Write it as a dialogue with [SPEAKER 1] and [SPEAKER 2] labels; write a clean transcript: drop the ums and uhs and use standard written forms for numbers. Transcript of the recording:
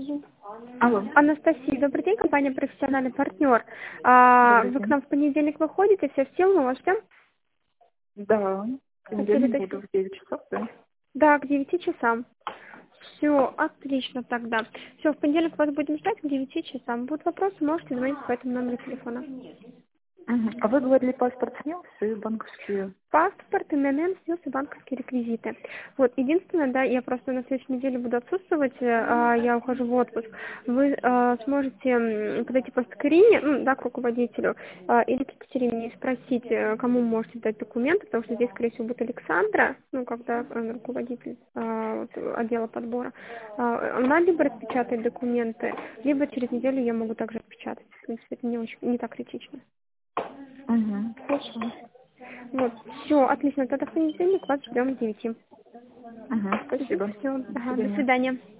[SPEAKER 1] Алло.
[SPEAKER 2] Анастасия, добрый день, компания «Профессиональный партнер».
[SPEAKER 1] Добрый
[SPEAKER 2] Вы к
[SPEAKER 1] день.
[SPEAKER 2] нам в понедельник выходите, все в силу, мы вас ждем?
[SPEAKER 1] Да, в
[SPEAKER 2] Хотели
[SPEAKER 1] понедельник буду в 9 часов, да?
[SPEAKER 2] Да, к 9 часам. Все, отлично тогда. Все, в понедельник вас будем ждать к 9 часам. Будут вопросы, можете звонить по этому номеру телефона.
[SPEAKER 1] Мгм. А вы говорили, паспорт снялся и банковские...
[SPEAKER 2] Паспорт, ИНН, снился банковские реквизиты. Вот, единственное, да, я просто на следующей неделе буду отсутствовать, я ухожу в отпуск. Вы сможете подойти по скрине, ну, да, к руководителю, или к Екатерине и спросить, кому можете дать документы, потому что здесь, скорее всего, будет Александра, ну, когда руководитель вот, отдела подбора. Она либо распечатает документы, либо через неделю я могу также распечатать. В принципе, это не так критично.
[SPEAKER 1] Угу. Хорошо.
[SPEAKER 2] Вот, все, отлично. Тогда в понедельник вас ждем к 9.
[SPEAKER 1] Угу. Спасибо.
[SPEAKER 2] Все,
[SPEAKER 1] До
[SPEAKER 2] до
[SPEAKER 1] свидания.
[SPEAKER 2] свидания.